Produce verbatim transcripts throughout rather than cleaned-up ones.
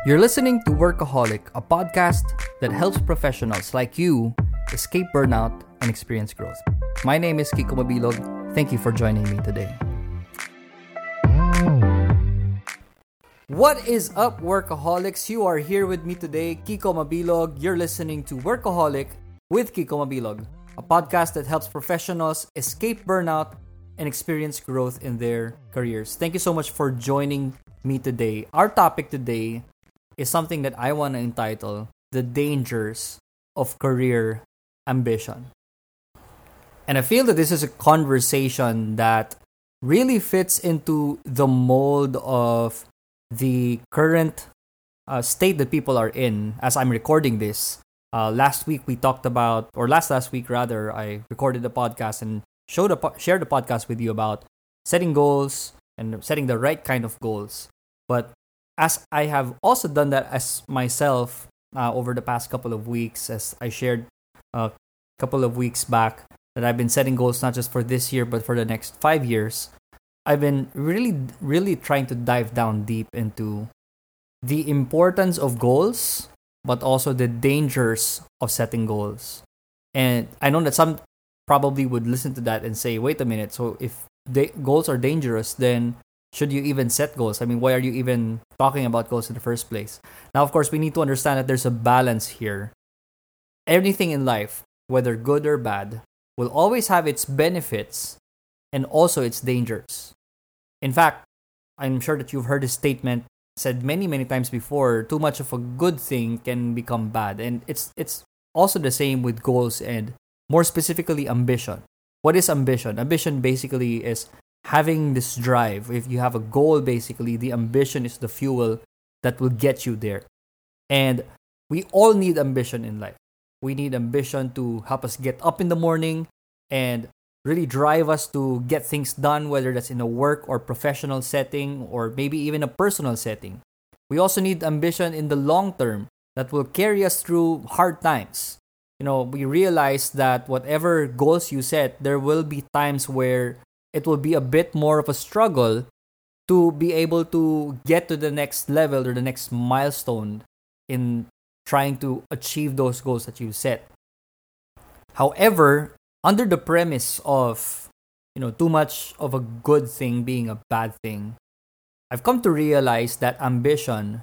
You're listening to Workaholic, a podcast that helps professionals like you escape burnout and experience growth. My name is Kiko Mabilog. Thank you for joining me today. What is up, Workaholics? You are here with me today, Kiko Mabilog. You're listening to Workaholic with Kiko Mabilog, a podcast that helps professionals escape burnout and experience growth in their careers. Thank you so much for joining me today. Our topic today is something that I want to entitle The Dangers of Career Ambition. And I feel that this is a conversation that really fits into the mold of the current uh, state that people are in as I'm recording this. Uh, last week we talked about, or last last week rather, I recorded the podcast and showed a, shared the podcast with you about setting goals and setting the right kind of goals. But as I have also done that as myself uh, over the past couple of weeks, as I shared a couple of weeks back, that I've been setting goals not just for this year, but for the next five years, I've been really, really trying to dive down deep into the importance of goals, but also the dangers of setting goals. And I know that some probably would listen to that and say, wait a minute, so if da- goals are dangerous, then should you even set goals? I mean, why are you even talking about goals in the first place? Now, of course, we need to understand that there's a balance here. Anything in life, whether good or bad, will always have its benefits and also its dangers. In fact, I'm sure that you've heard this statement said many, many times before, too much of a good thing can become bad. And it's it's also the same with goals and more specifically ambition. What is ambition? Ambition basically is having this drive. If you have a goal, basically, the ambition is the fuel that will get you there. And we all need ambition in life. We need ambition to help us get up in the morning and really drive us to get things done, whether that's in a work or professional setting or maybe even a personal setting. We also need ambition in the long term that will carry us through hard times. You know, we realize that whatever goals you set, there will be times where it will be a bit more of a struggle to be able to get to the next level or the next milestone in trying to achieve those goals that you set. However, under the premise of, you know, too much of a good thing being a bad thing, I've come to realize that ambition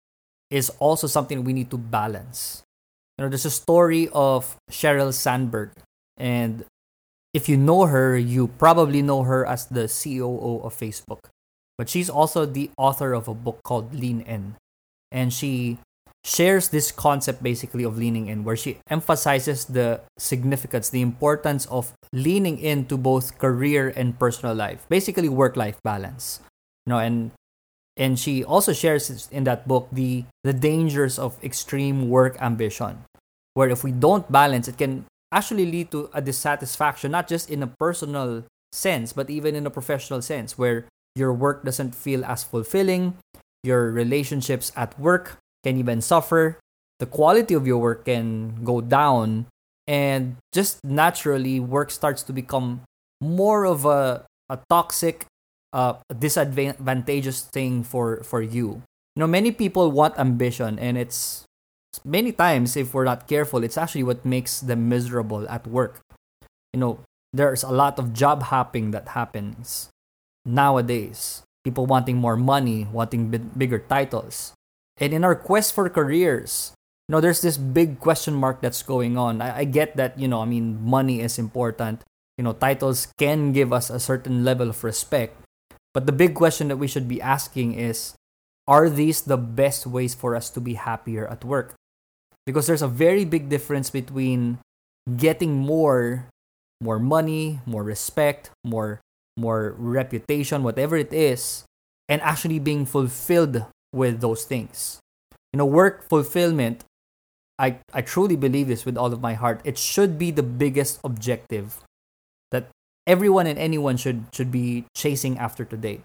is also something we need to balance. You know, there's a story of Sheryl Sandberg, and if you know her, you probably know her as the C O O of Facebook. But she's also the author of a book called Lean In. And she shares this concept basically of leaning in, where she emphasizes the significance, the importance of leaning into both career and personal life, basically work-life balance. You know, and and she also shares in that book the the dangers of extreme work ambition, where if we don't balance, it can actually lead to a dissatisfaction, not just in a personal sense, but even in a professional sense, where your work doesn't feel as fulfilling, your relationships at work can even suffer, the quality of your work can go down, and just naturally, work starts to become more of a, a toxic, uh, disadvantageous thing for, for you. You know, many people want ambition, and it's many times, if we're not careful, it's actually what makes them miserable at work. You know, there's a lot of job hopping that happens nowadays. People wanting more money, wanting b- bigger titles. And in our quest for careers, you know, there's this big question mark that's going on. I, I get that, you know, I mean, money is important. You know, titles can give us a certain level of respect. But the big question that we should be asking is, are these the best ways for us to be happier at work? Because there's a very big difference between getting more, more money, more respect, more, more reputation, whatever it is, and actually being fulfilled with those things. You know, work fulfillment, I, I truly believe this with all of my heart. It should be the biggest objective that everyone and anyone should, should be chasing after today.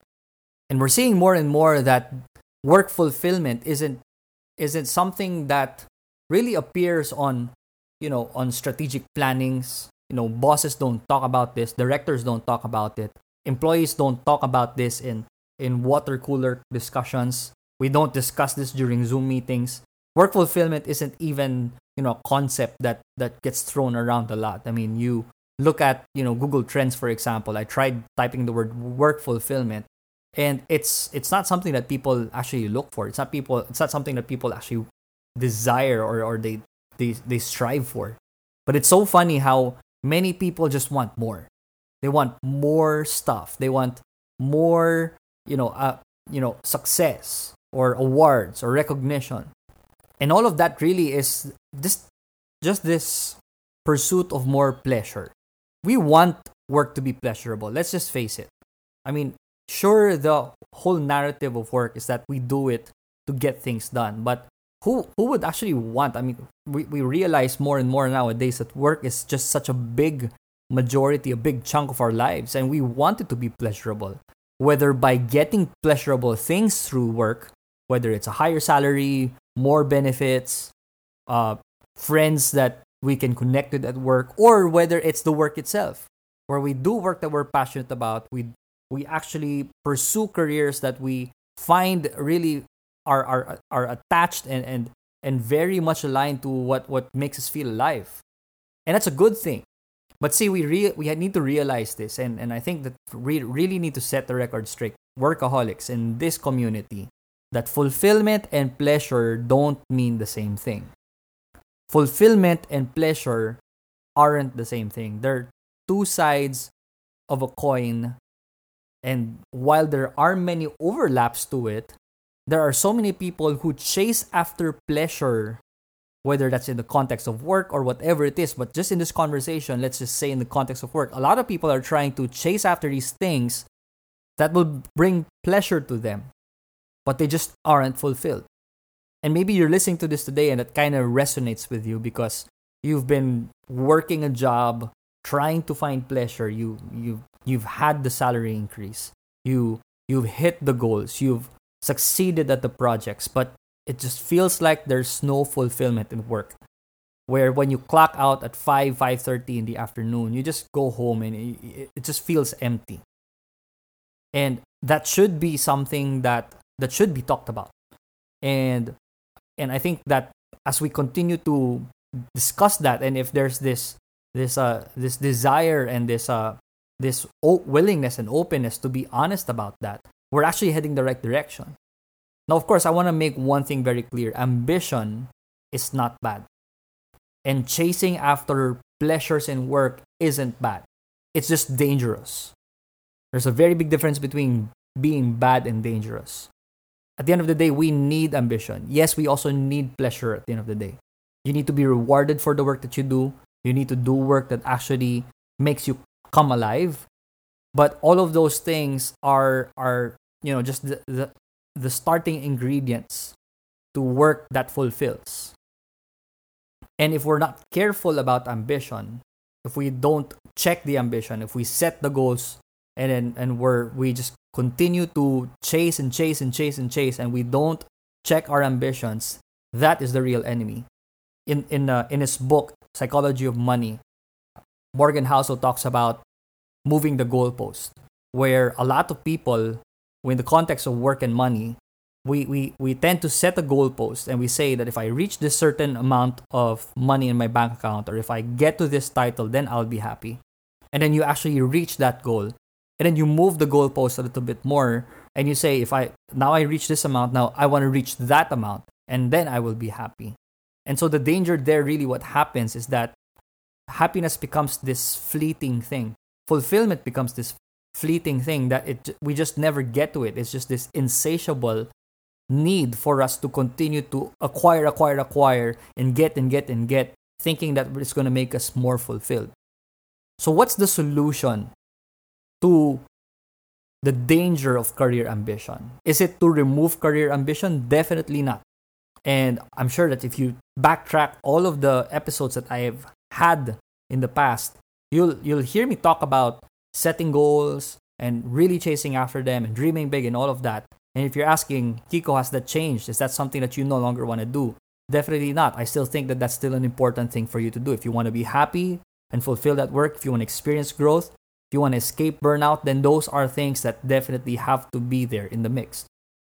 And we're seeing more and more that work fulfillment isn't isn't something that really appears on, you know, on strategic plannings. You know, bosses don't talk about this, directors don't talk about it, employees don't talk about this in in water cooler discussions. We don't discuss this during Zoom meetings. Work fulfillment isn't even, you know, a concept that, that gets thrown around a lot. I mean, you look at, you know, Google Trends, for example. I tried typing the word work fulfillment, and it's it's not something that people actually look for. It's not people. It's not something that people actually desire or, or they, they they strive for. But it's so funny how many people just want more. They want more stuff. They want more, you know, uh, you know, success or awards or recognition. And all of that really is this, just this pursuit of more pleasure. We want work to be pleasurable. Let's just face it. I mean, sure, the whole narrative of work is that we do it to get things done. But who who would actually want? I mean, we, we realize more and more nowadays that work is just such a big majority, a big chunk of our lives. And we want it to be pleasurable. Whether by getting pleasurable things through work, whether it's a higher salary, more benefits, uh, friends that we can connect with at work, or whether it's the work itself, where we do work that we're passionate about. We we actually pursue careers that we find really are are, are attached and, and and very much aligned to what, what makes us feel alive. And that's a good thing. But see, we re- we need to realize this, and, and I think that we really need to set the record straight, workaholics in this community, that fulfillment and pleasure don't mean the same thing. Fulfillment and pleasure aren't the same thing. They're two sides of a coin, and while there are many overlaps to it, there are so many people who chase after pleasure, whether that's in the context of work or whatever it is. But just in this conversation, let's just say in the context of work, a lot of people are trying to chase after these things that will bring pleasure to them, but they just aren't fulfilled. And maybe you're listening to this today and it kind of resonates with you because you've been working a job, trying to find pleasure. You you you've had the salary increase. You you've hit the goals. You've succeeded at the projects, but it just feels like there's no fulfillment in work. Where when you clock out at five, five thirty in the afternoon, you just go home and it, it just feels empty. And that should be something that that should be talked about. And and I think that as we continue to discuss that, and if there's this this uh this desire and this uh this o- willingness and openness to be honest about that, we're actually heading the right direction. Now, of course, I want to make one thing very clear. Ambition is not bad. And chasing after pleasures in work isn't bad. It's just dangerous. There's a very big difference between being bad and dangerous. At the end of the day, we need ambition. Yes, we also need pleasure at the end of the day. You need to be rewarded for the work that you do. You need to do work that actually makes you come alive. But all of those things are, are you know, just the, the, the starting ingredients to work that fulfills. And if we're not careful about ambition, if we don't check the ambition, if we set the goals and then and we're we just continue to chase and chase and chase and chase, and we don't check our ambitions, that is the real enemy. In in uh, in his book Psychology of Money, Morgan Housel talks about moving the goalpost, where a lot of people, in the context of work and money, we, we, we tend to set a goalpost and we say that if I reach this certain amount of money in my bank account, or if I get to this title, then I'll be happy. And then you actually reach that goal. And then you move the goalpost a little bit more and you say, if I now I reach this amount, now I want to reach that amount, and then I will be happy. And so the danger there, really what happens is that happiness becomes this fleeting thing. Fulfillment becomes this fleeting thing that it we just never get to it. It's just this insatiable need for us to continue to acquire, acquire, acquire, and get and get and get, thinking that it's going to make us more fulfilled. So what's the solution to the danger of career ambition? Is it to remove career ambition? Definitely not. And I'm sure that if you backtrack all of the episodes that I have had in the past, you'll you'll hear me talk about setting goals and really chasing after them and dreaming big and all of that. And if you're asking, Kiko, has that changed? Is that something that you no longer want to do? Definitely not. I still think that that's still an important thing for you to do. If you want to be happy and fulfilled at work, if you want to experience growth, if you want to escape burnout, then those are things that definitely have to be there in the mix.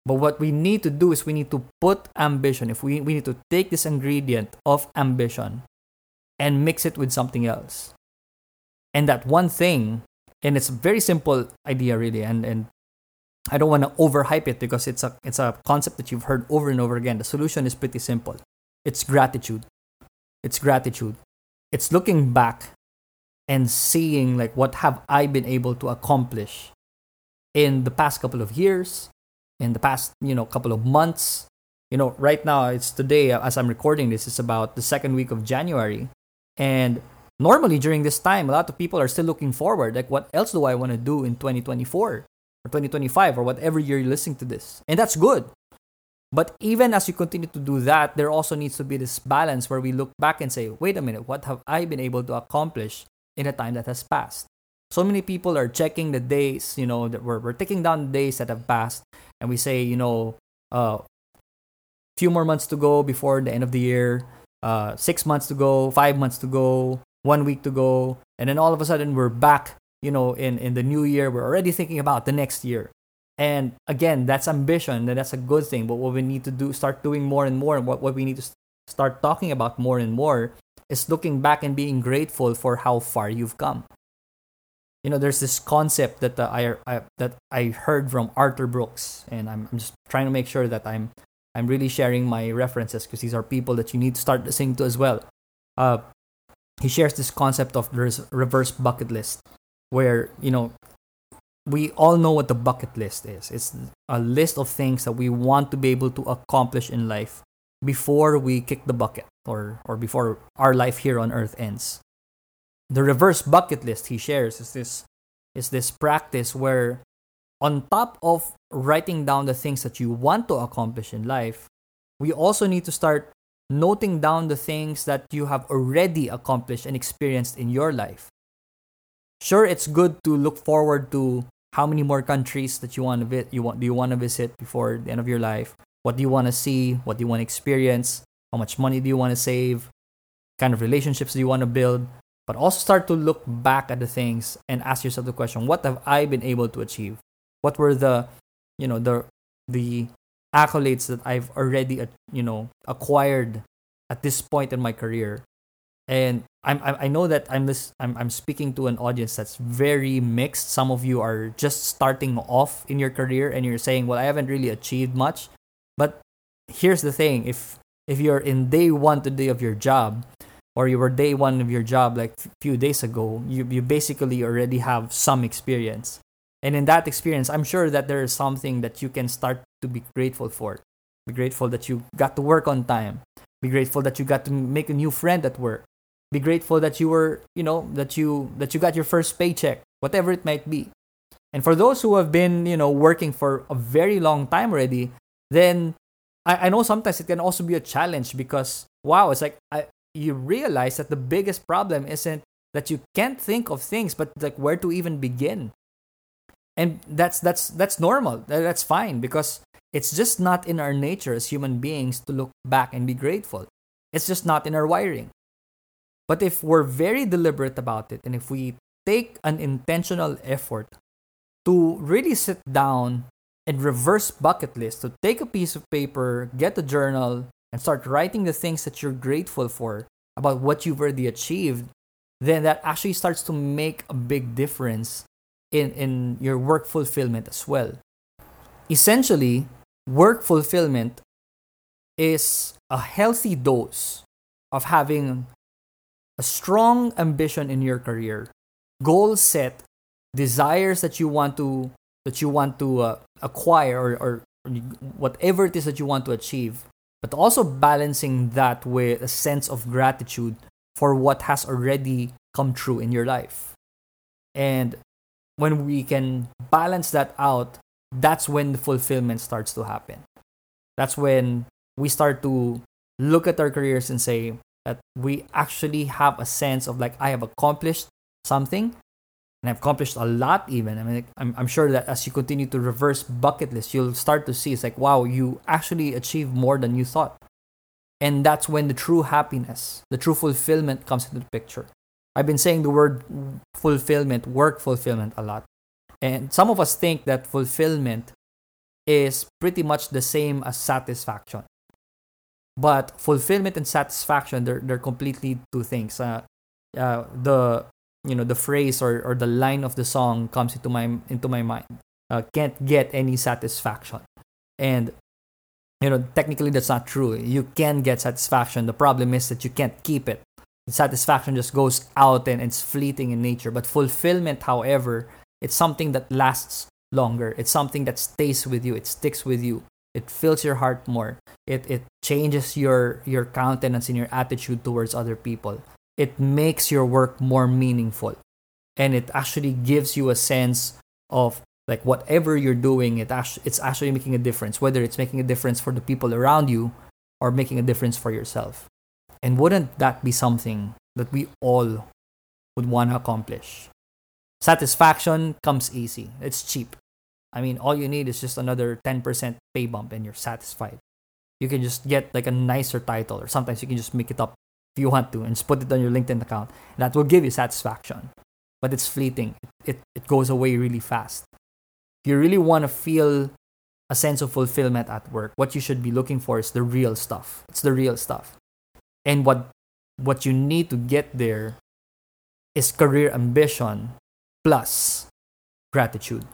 But what we need to do is we need to put ambition. If we, we need to take this ingredient of ambition and mix it with something else. And that one thing, and it's a very simple idea really, and, and I don't want to overhype it because it's a it's a concept that you've heard over and over again. The solution is pretty simple. It's gratitude. It's gratitude. It's looking back and seeing like what have I been able to accomplish in the past couple of years, in the past, you know, couple of months. You know, right now it's today as I'm recording this, it's about the second week of January. And normally during this time, a lot of people are still looking forward. Like, what else do I want to do in twenty twenty-four? Or twenty twenty-five, or whatever year you're listening to this. And that's good. But even as you continue to do that, there also needs to be this balance where we look back and say, wait a minute, what have I been able to accomplish in a time that has passed? So many people are checking the days, you know, that we're, we're taking down the days that have passed, and we say, you know, a uh, few more months to go before the end of the year, uh, six months to go, five months to go, one week to go, and then all of a sudden we're back. You know, in, in the new year, we're already thinking about the next year. And again, that's ambition, and that's a good thing. But what we need to do, start doing more and more, and what, what we need to start talking about more and more is looking back and being grateful for how far you've come. You know, there's this concept that uh, I, I that I heard from Arthur Brooks, and I'm, I'm just trying to make sure that I'm I'm really sharing my references because these are people that you need to start listening to as well. Uh, he shares this concept of there's reverse bucket list. Where, you know, we all know what the bucket list is. It's a list of things that we want to be able to accomplish in life before we kick the bucket or, or before our life here on earth ends. The reverse bucket list he shares is this is this practice where on top of writing down the things that you want to accomplish in life, we also need to start noting down the things that you have already accomplished and experienced in your life. Sure, it's good to look forward to how many more countries that you want to vi- you want do you want to visit before the end of your life? What do you want to see? What do you want to experience? How much money do you want to save? What kind of relationships do you want to build? But also start to look back at the things and ask yourself the question: what have I been able to achieve? What were the, you know, the the accolades that I've already, you know, acquired at this point in my career? And I'm, I know that I'm this I'm I'm speaking to an audience that's very mixed. Some of you are just starting off in your career and you're saying, "Well, I haven't really achieved much." But here's the thing: if if you're in day one today of your job, or you were day one of your job like a few days ago, you you basically already have some experience. And in that experience, I'm sure that there is something that you can start to be grateful for. Be grateful that you got to work on time. Be grateful that you got to make a new friend at work. Be grateful that you were, you know, that you that you got your first paycheck, whatever it might be. And for those who have been, you know, working for a very long time already, then I, I know sometimes it can also be a challenge because, wow, it's like I, you realize that the biggest problem isn't that you can't think of things, but like where to even begin. And that's that's that's normal. That's fine because it's just not in our nature as human beings to look back and be grateful. It's just not in our wiring. But if we're very deliberate about it, and if we take an intentional effort to really sit down and reverse bucket list, to take a piece of paper, get a journal, and start writing the things that you're grateful for about what you've already achieved, then that actually starts to make a big difference in, in your work fulfillment as well. Essentially, work fulfillment is a healthy dose of having a strong ambition in your career, goals set, desires that you want to that you want to uh, acquire or, or whatever it is that you want to achieve, but also balancing that with a sense of gratitude for what has already come true in your life. And when we can balance that out, that's when the fulfillment starts to happen. That's when we start to look at our careers and say that we actually have a sense of like, I have accomplished something, and I've accomplished a lot even. I mean, I'm, I'm sure that as you continue to reverse bucket list, you'll start to see it's like, wow, you actually achieved more than you thought. And that's when the true happiness, the true fulfillment comes into the picture. I've been saying the word fulfillment, work fulfillment a lot. And some of us think that fulfillment is pretty much the same as satisfaction. But fulfillment and satisfaction, they're, they're completely two things. Uh, uh, the you know the phrase or, or the line of the song comes into my into my mind. Uh, can't get any satisfaction. And you know, technically that's not true. You can get satisfaction. The problem is that you can't keep it. The satisfaction just goes out and it's fleeting in nature. But fulfillment, however, it's something that lasts longer. It's something that stays with you. It sticks with you. It fills your heart more. It it changes your your countenance and your attitude towards other people. It makes your work more meaningful. And it actually gives you a sense of like whatever you're doing, it actually, it's actually making a difference, whether it's making a difference for the people around you or making a difference for yourself. And wouldn't that be something that we all would want to accomplish? Satisfaction comes easy. It's cheap. I mean, all you need is just another ten percent pay bump and you're satisfied. You can just get like a nicer title, or sometimes you can just make it up if you want to and just put it on your LinkedIn account. And that will give you satisfaction. But it's fleeting. It, it, it goes away really fast. If you really want to feel a sense of fulfillment at work, what you should be looking for is the real stuff. It's the real stuff. And what what you need to get there is career ambition plus gratitude.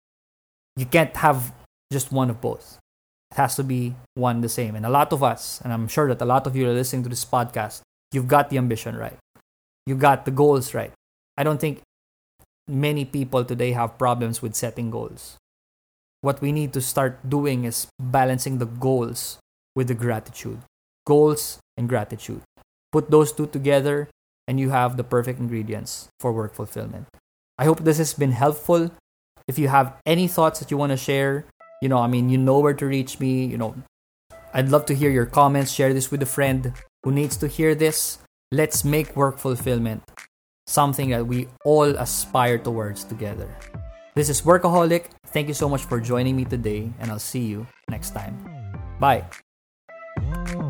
You can't have just one of both. It has to be one the same. And a lot of us, and I'm sure that a lot of you are listening to this podcast, you've got the ambition right. You got the goals right. I don't think many people today have problems with setting goals. What we need to start doing is balancing the goals with the gratitude. Goals and gratitude. Put those two together and you have the perfect ingredients for work fulfillment. I hope this has been helpful. If you have any thoughts that you want to share, you know, I mean, you know where to reach me. You know, I'd love to hear your comments. Share this with a friend who needs to hear this. Let's make work fulfillment something that we all aspire towards together. This is Workaholic. Thank you so much for joining me today, and I'll see you next time. Bye.